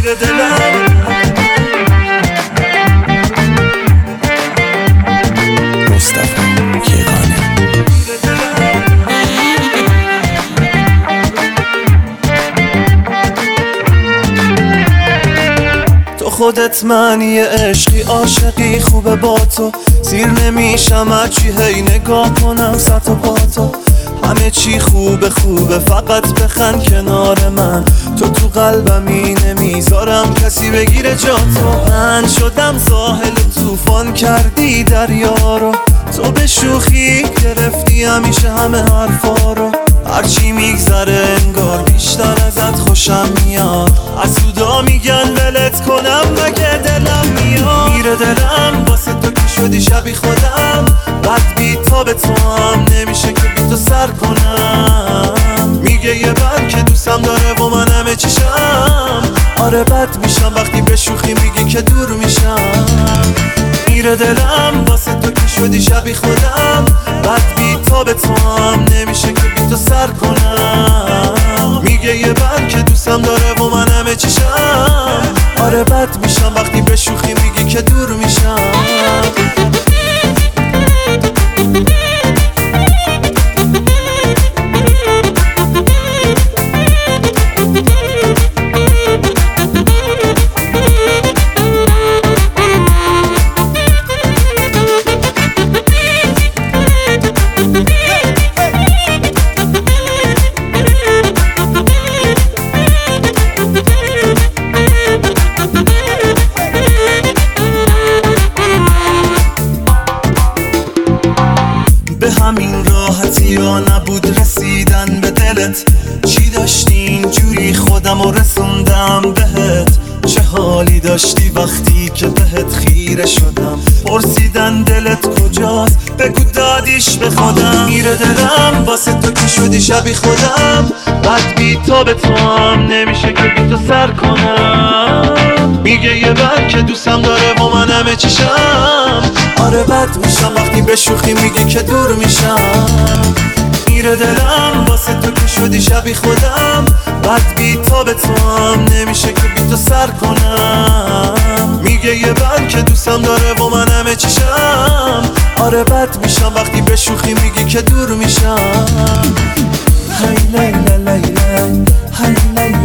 میره دلم. مصطفی کیهانی. تو خودت معنی عشقی، عاشقی خوبه با تو، سیر نمیشم هرچی هی نگاه کنم سر تا پا تو. همه چی خوبه خوبه فقط بخند کنار من، تو قلبمی نمیذارم کسی بگیره جا تو. من شدم ساحل طوفان کردی دریا رو، تو به شوخی گرفتی همیشه همه حرفا رو. هرچی میگذره انگار بیشتر ازت خوشم میاد، حسودا میگن ولت کنم مگه دلم میاد. میره دلم واسه تو که شدی شبی خودم، بد بی تا به تو هم نمیشه که بی تو سر کنم. میگه یه بر که دوستم داره و من همه چیشم، آره بد میشم وقتی به شوخی میگی که دور میشم. میره دلم واسه تو که شدی شبی خودم، بد بی تا به تو هم نمیشه که بی تو سر کنم. میگه یه بر که دوستم داره و من همه چیشم، آره بد میشم وقتی به شوخی میگی که دور میشم. به همین راحتی یا نبود رسیدن به دلت، چی داشتی اینجوری خودم رو رسوندم بهت. چه حالی داشتی وقتی که بهت خیره شدم، پرسیدن دلت کجاست بگو دادیش به خودم. میره دلم واسه تو که شدی شبی خودم، بد بی تا به تو هم نمیشه که بی تو سر کنم. میگه یه بر که دوستم داره و من همه چیشم، آره بد میشم وقتی به شوخی میگی که دور میشم. میره دلم واسه تو که شدی شبی خودم، بد بی تا به تو هم نمیشه که بی تو سر کنم. میگه یه بر که دوستم داره و من همه چیشم، آره بد میشم وقتی به شوخی میگی که دور میشم. هی لیلا لیلا هی لیلا